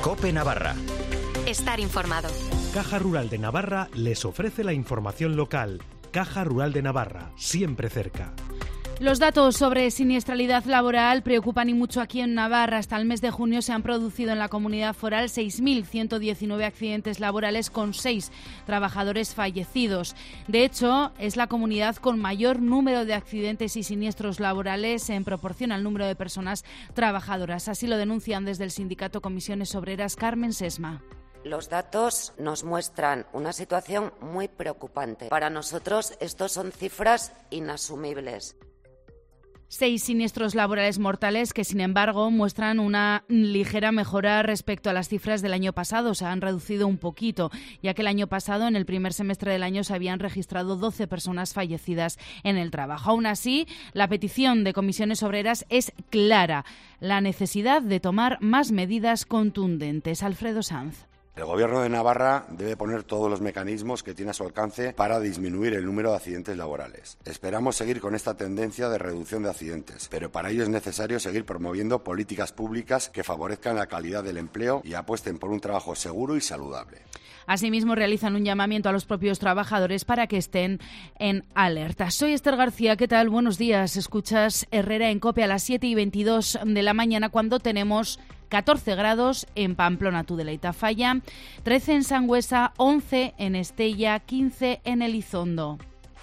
COPE Navarra. Estar informado. Caja Rural de Navarra les ofrece la información local. Caja Rural de Navarra, siempre cerca. Los datos sobre siniestralidad laboral preocupan y mucho aquí en Navarra. Hasta el mes de junio se han producido en la comunidad foral 6.119 accidentes laborales con 6 trabajadores fallecidos. De hecho, es la comunidad con mayor número de accidentes y siniestros laborales en proporción al número de personas trabajadoras. Así lo denuncian desde el sindicato Comisiones Obreras. Carmen Sesma. Los datos nos muestran una situación muy preocupante. Para nosotros, estos son cifras inasumibles. 6 siniestros laborales mortales que, sin embargo, muestran una ligera mejora respecto a las cifras del año pasado. Se han reducido un poquito, ya que el año pasado, en el primer semestre del año, se habían registrado 12 personas fallecidas en el trabajo. Aún así, la petición de Comisiones Obreras es clara: la necesidad de tomar más medidas contundentes. Alfredo Sanz. El Gobierno de Navarra debe poner todos los mecanismos que tiene a su alcance para disminuir el número de accidentes laborales. Esperamos seguir con esta tendencia de reducción de accidentes, pero para ello es necesario seguir promoviendo políticas públicas que favorezcan la calidad del empleo y apuesten por un trabajo seguro y saludable. Asimismo, realizan un llamamiento a los propios trabajadores para que estén en alerta. Soy Esther García, ¿qué tal? Buenos días. Escuchas Herrera en COPE a las 7:22 de la mañana, cuando tenemos 14 grados en Pamplona, Tudela y Tafalla, 13 en Sangüesa, 11 en Estella, 15 en Elizondo.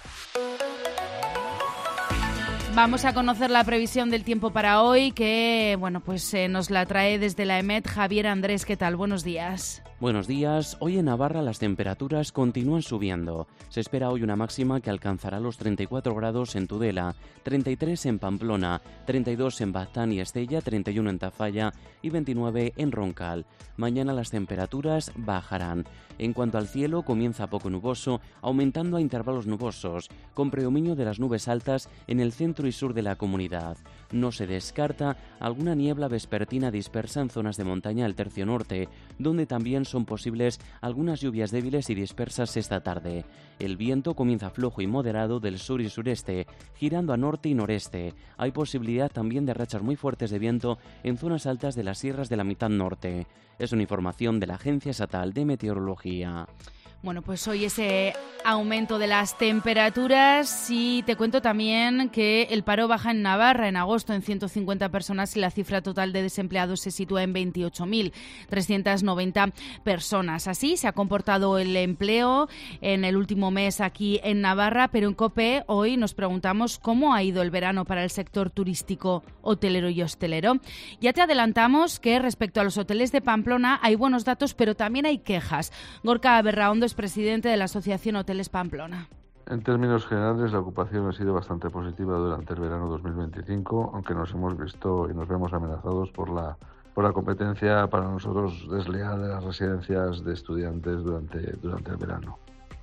Vamos a conocer la previsión del tiempo para hoy, que nos la trae desde la EMET Javier Andrés. ¿Qué tal? Buenos días. Buenos días. Hoy en Navarra las temperaturas continúan subiendo. Se espera hoy una máxima que alcanzará los 34 grados en Tudela, 33 en Pamplona, 32 en Baztán y Estella, 31 en Tafalla y 29 en Roncal. Mañana las temperaturas bajarán. En cuanto al cielo, comienza poco nuboso, aumentando a intervalos nubosos, con predominio de las nubes altas en el centro y sur de la comunidad. No se descarta alguna niebla vespertina dispersa en zonas de montaña del tercio norte, donde también son posibles algunas lluvias débiles y dispersas esta tarde. El viento comienza flojo y moderado del sur y sureste, girando a norte y noreste. Hay posibilidad también de rachas muy fuertes de viento en zonas altas de las sierras de la mitad norte. Es una información de la Agencia Estatal de Meteorología. Bueno, pues hoy ese aumento de las temperaturas, y te cuento también que el paro baja en Navarra en agosto en 150 personas y la cifra total de desempleados se sitúa en 28.390 personas. Así se ha comportado el empleo en el último mes aquí en Navarra, pero en COPE hoy nos preguntamos cómo ha ido el verano para el sector turístico, hotelero y hostelero. Ya te adelantamos que respecto a los hoteles de Pamplona hay buenos datos, pero también hay quejas. Gorka Berraondo es presidente de la Asociación Hoteles Pamplona. En términos generales, la ocupación ha sido bastante positiva durante el verano 2025, aunque nos hemos visto y nos vemos amenazados por la competencia para nosotros desleal de las residencias de estudiantes durante el verano.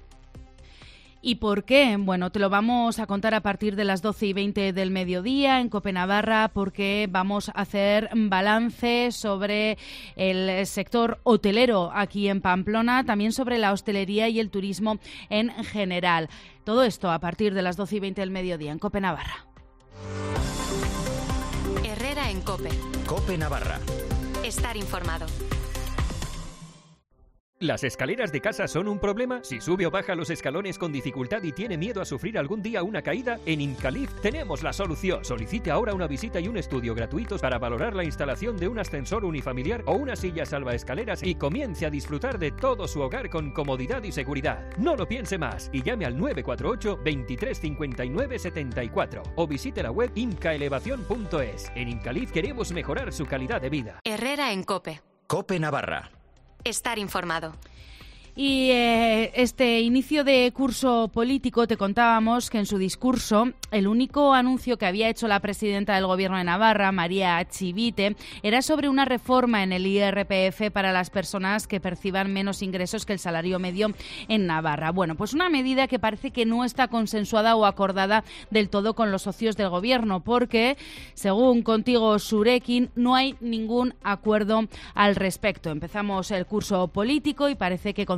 ¿Y por qué? Bueno, te lo vamos a contar a partir de las 12:20 del mediodía en COPE Navarra, porque vamos a hacer balance sobre el sector hotelero aquí en Pamplona, también sobre la hostelería y el turismo en general. Todo esto a partir de las 12:20 del mediodía en COPE Navarra. Herrera en COPE. COPE Navarra. Estar informado. ¿Las escaleras de casa son un problema? Si sube o baja los escalones con dificultad y tiene miedo a sufrir algún día una caída, en Incalif tenemos la solución. Solicite ahora una visita y un estudio gratuitos para valorar la instalación de un ascensor unifamiliar o una silla salvaescaleras y comience a disfrutar de todo su hogar con comodidad y seguridad. No lo piense más y llame al 948 23 59 74 o visite la web incaelevación.es. En Incalif queremos mejorar su calidad de vida. Herrera en COPE. COPE Navarra. Estar informado. Y este inicio de curso político, te contábamos que en su discurso el único anuncio que había hecho la presidenta del Gobierno de Navarra, María Chivite, era sobre una reforma en el IRPF para las personas que perciban menos ingresos que el salario medio en Navarra. Bueno, pues una medida que parece que no está consensuada o acordada del todo con los socios del Gobierno, porque, según Contigo Surekin, no hay ningún acuerdo al respecto. Empezamos el curso político y parece que con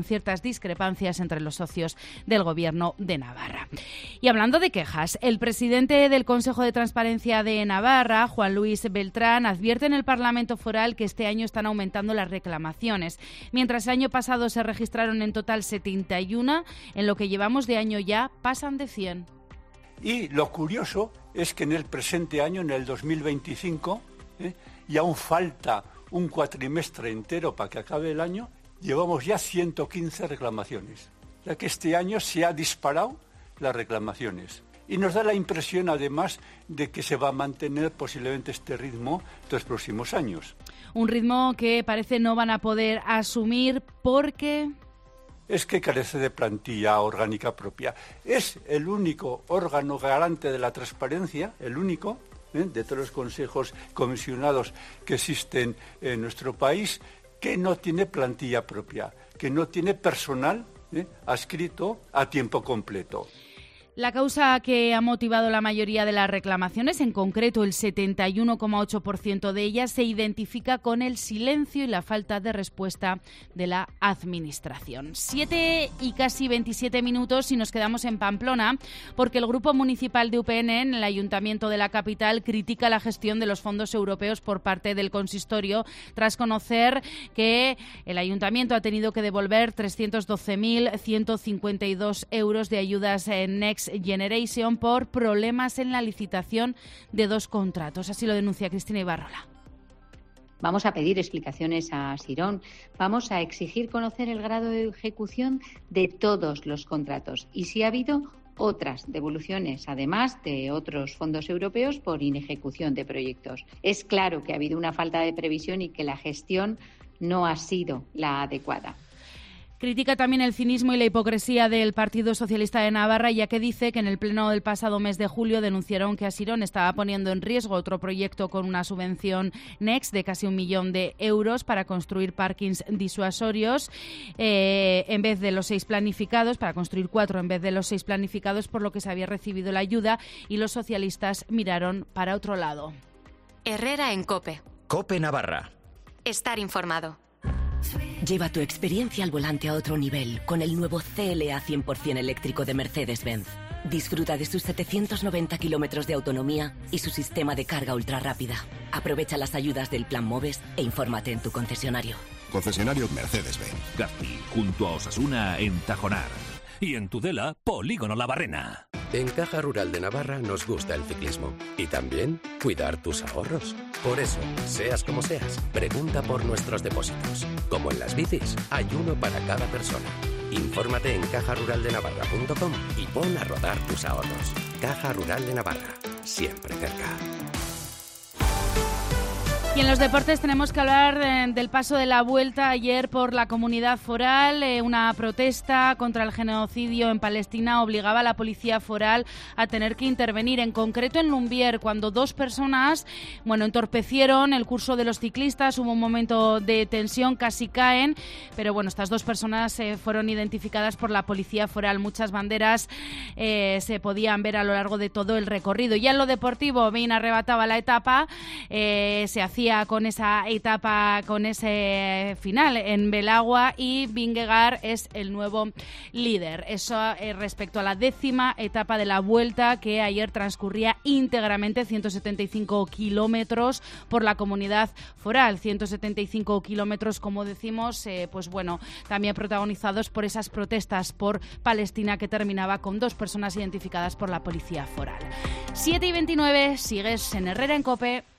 ciertas discrepancias entre los socios del Gobierno de Navarra. Y hablando de quejas, el presidente del Consejo de Transparencia de Navarra, Juan Luis Beltrán, advierte en el Parlamento Foral que este año están aumentando las reclamaciones. Mientras el año pasado se registraron en total 71, en lo que llevamos de año ya pasan de 100. Y lo curioso es que en el presente año, en el 2025, y aún falta un cuatrimestre entero para que acabe el año, llevamos ya 115 reclamaciones. Ya que este año se ha disparado las reclamaciones. Y nos da la impresión, además, de que se va a mantener posiblemente este ritmo los próximos años. Un ritmo que parece no van a poder asumir porque... Es que carece de plantilla orgánica propia. Es el único órgano garante de la transparencia, el único, de todos los consejos comisionados que existen en nuestro país, que no tiene plantilla propia, que no tiene personal adscrito a tiempo completo. La causa que ha motivado la mayoría de las reclamaciones, en concreto el 71,8% de ellas, se identifica con el silencio y la falta de respuesta de la Administración. 7 y casi 27 minutos y nos quedamos en Pamplona, porque el Grupo Municipal de UPN en el Ayuntamiento de la capital critica la gestión de los fondos europeos por parte del consistorio, tras conocer que el Ayuntamiento ha tenido que devolver 312.152 euros de ayudas en Next Generation por problemas en la licitación de 2 contratos. Así lo denuncia Cristina Ibarrola. Vamos a pedir explicaciones a Sirón, vamos a exigir conocer el grado de ejecución de todos los contratos y si ha habido otras devoluciones, además de otros fondos europeos por inejecución de proyectos. Es claro que ha habido una falta de previsión y que la gestión no ha sido la adecuada. Critica también el cinismo y la hipocresía del Partido Socialista de Navarra, ya que dice que en el pleno del pasado mes de julio denunciaron que Asirón estaba poniendo en riesgo otro proyecto con una subvención Next de casi 1 millón de euros para construir parkings disuasorios en vez de los 6 planificados, para construir 4 en vez de los 6 planificados, por lo que se había recibido la ayuda y los socialistas miraron para otro lado. Herrera en COPE. COPE Navarra. Estar informado. Lleva tu experiencia al volante a otro nivel con el nuevo CLA 100% eléctrico de Mercedes-Benz. Disfruta de sus 790 kilómetros de autonomía y su sistema de carga ultra rápida. Aprovecha las ayudas del Plan MOVES e infórmate en tu concesionario. Concesionario Mercedes-Benz. Gazpi, junto a Osasuna en Tajonar. Y en Tudela, Polígono La Barrena. En Caja Rural de Navarra nos gusta el ciclismo y también cuidar tus ahorros. Por eso, seas como seas, pregunta por nuestros depósitos. Como en las bicis, hay uno para cada persona. Infórmate en cajaruraldenavarra.com y pon a rodar tus ahorros. Caja Rural de Navarra, siempre cerca. Y en los deportes tenemos que hablar del paso de la Vuelta ayer por la Comunidad Foral. Una protesta contra el genocidio en Palestina obligaba a la Policía Foral a tener que intervenir, en concreto en Lumbier, cuando 2 personas entorpecieron el curso de los ciclistas. Hubo un momento de tensión, casi caen, pero estas 2 personas fueron identificadas por la Policía Foral. Muchas banderas se podían ver a lo largo de todo el recorrido. Ya en lo deportivo, Bein arrebataba la etapa, se hacía con esa etapa, con ese final en Belagua, y Vingegaard es el nuevo líder. Eso respecto a la 10ª etapa de la Vuelta, que ayer transcurría íntegramente 175 kilómetros por la Comunidad Foral. 175 kilómetros, como decimos, también protagonizados por esas protestas por Palestina, que terminaba con 2 personas identificadas por la Policía Foral. 7:29, sigues en Herrera en COPE.